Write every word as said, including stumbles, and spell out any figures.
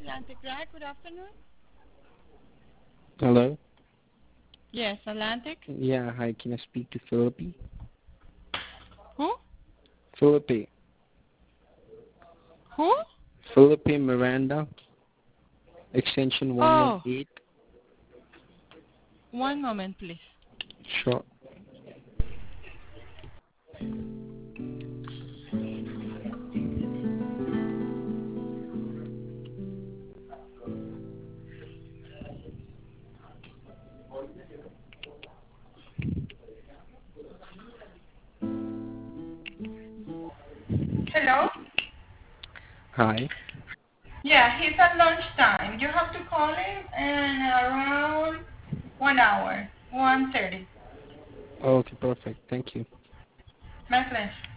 Atlantic Rack. Good afternoon. Hello? Yes, Atlantic. Yeah, hi. Can I speak to Philippi? Who? Philippi. Who? Philippi Miranda, extension Oh, one one eight. one moment, please. Sure. Hello? Hi. Yeah, he's at lunchtime. You have to call him in around one hour, one thirty. Okay, perfect. Thank you. My pleasure.